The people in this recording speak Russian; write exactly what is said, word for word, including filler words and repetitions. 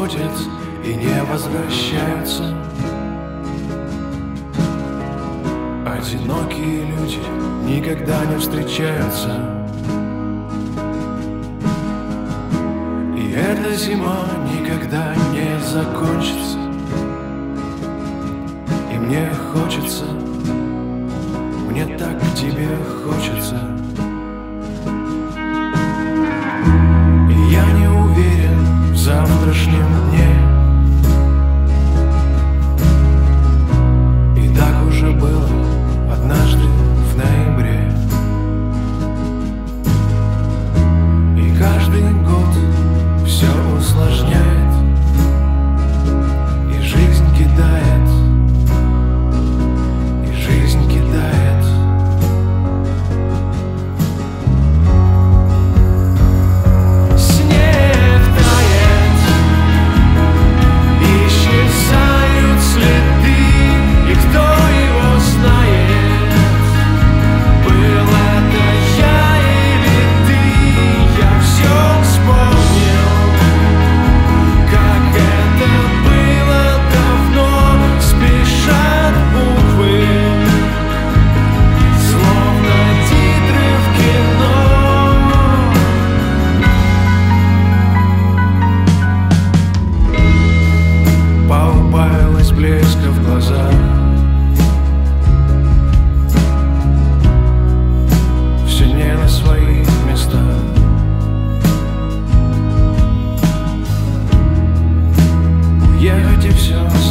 уходят и не возвращаются. Одинокие люди никогда не встречаются. И эта зима никогда не закончится. И мне хочется, мне так к тебе хочется. И я не уверен в завтрашнем дне. И так уже было однажды в ноябре. И каждый год все усложняет, и жизнь кидает, и жизнь кидает. Снег тает, исчезают следы, и кто его знает, был это я или ты. Я все вспомнил, как это было давно. Спешат буквы, словно титры в кино. Поубавилось блеска в глазах. Все не на своих местах. Уехать и все